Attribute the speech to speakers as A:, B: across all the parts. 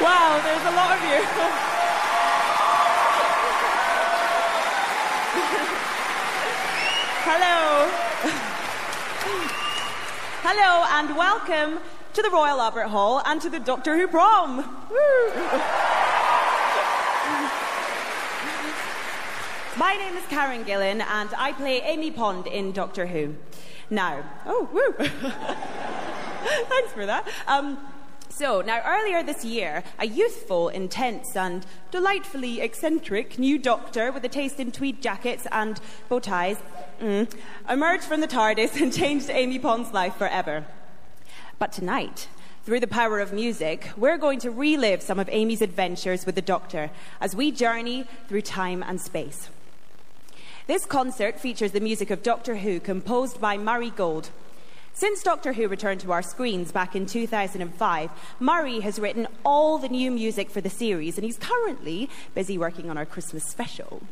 A: Wow, there's a lot of you. Hello. Hello and welcome to the Royal Albert Hall and to the Doctor Who prom. Woo. My name is Karen Gillan and I play Amy Pond in Doctor Who. Now, thanks for that. Now earlier this year, a youthful, intense and delightfully eccentric new Doctor with a taste in tweed jackets and bow ties emerged from the TARDIS and changed Amy Pond's life forever. But tonight, through the power of music, we're going to relive some of Amy's adventures with the Doctor as we journey through time and space. This concert features the music of Doctor Who, composed by Murray Gold. Since Doctor Who returned to our screens back in 2005, Murray has written all the new music for the series, and he's currently busy working on our Christmas special.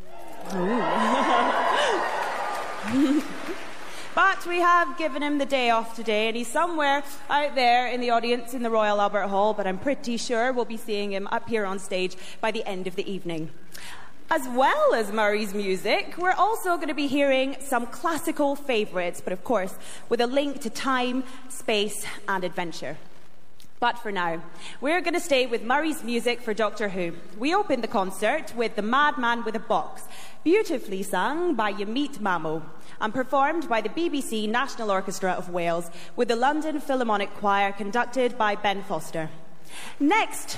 A: But we have given him the day off today, and he's somewhere out there in the audience in the Royal Albert Hall, but I'm pretty sure we'll be seeing him up here on stage by the end of the evening. As well as Murray's music, we're also going to be hearing some classical favourites, but of course with a link to time, space and adventure. But for now, we're going to stay with Murray's music for Doctor Who. We opened the concert with The Madman with a Box, beautifully sung by Yamit Mamo, and performed by the BBC National Orchestra of Wales with the London Philharmonic Choir conducted by Ben Foster. Next,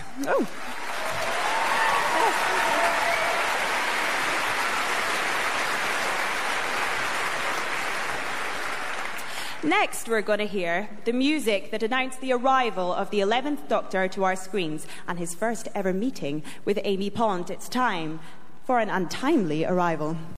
A: Next, we're going to hear the music that announced the arrival of the 11th Doctor to our screens and his first ever meeting with Amy Pond. It's time for an untimely arrival.